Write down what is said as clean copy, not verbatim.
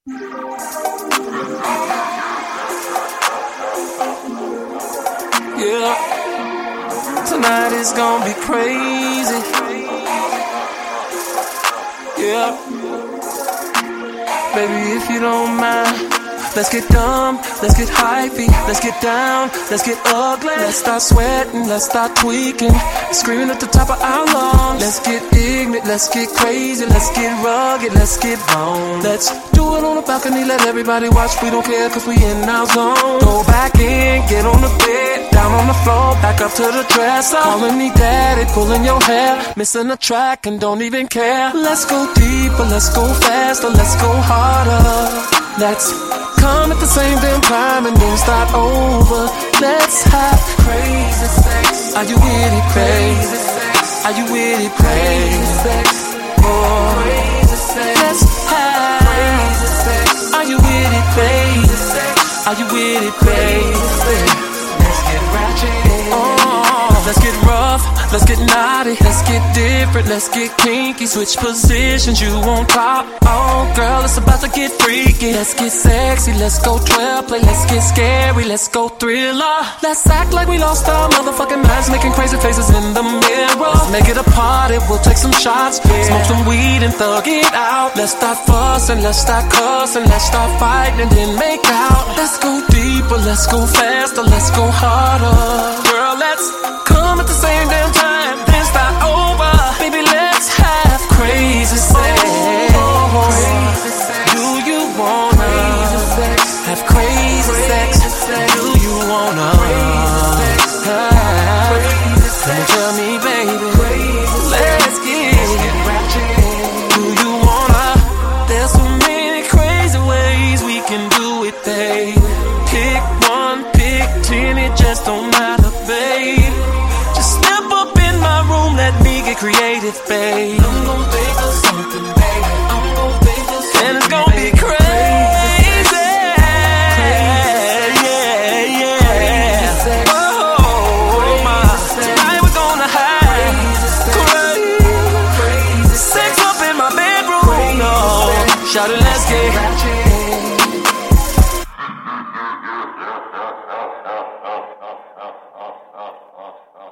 Yeah, tonight is gonna be crazy. Yeah, baby, if you don't mind, let's get dumb, let's get hypey, let's get down, let's get ugly. Let's start sweating, let's start tweaking, screaming at the top of our lungs. Let's get ignorant, let's get crazy, let's get rugged, let's get wrong. Let's do it on the balcony, let everybody watch. We don't care cause we in our zone. Go back in, get on the bed, down on the floor, back up to the dresser. Calling me daddy, pulling your hair, missing a track and don't even care. Let's go deeper, let's go faster, let's go harder. Let's come at the same damn time and then start over. Let's have crazy sex. Are you with it, crazy sex? Are you with it, crazy sex? Oh, crazy sex. Let's have crazy sex. Are you with it, crazy sex? Are you with it, crazy sex? Let's get ratchet. Oh, let's get rough, let's get naughty, let's get different, let's get kinky. Switch positions, you on top. Oh girl, it's about to get freaky. Let's get sexy, let's go 12 play. Let's get scary, let's go thriller. Let's act like we lost our motherfucking minds, making crazy faces in the mirror. Let's make it a party, we'll take some shots, smoke some weed and thug it out. Let's start fussing, let's start cussing, let's start fighting and then make out. Let's go deeper, let's go faster, let's go harder. Girl, let's come at the same damn time, then start over. Baby, let's have crazy sex. Crazy sex. Do you wanna crazy sex? Have crazy sex? Do you wanna come and tell me, baby? Let's get ratchet. Do you wanna? There's so many crazy ways we can do it, babe. Pick one, pick 10, it just don't matter, babe. Just step up in my room, let me get creative, babe. I'm gon' think of something, baby. I'm gon' think of something, and it's gon' be crazy. Shout it, let's get ratchet.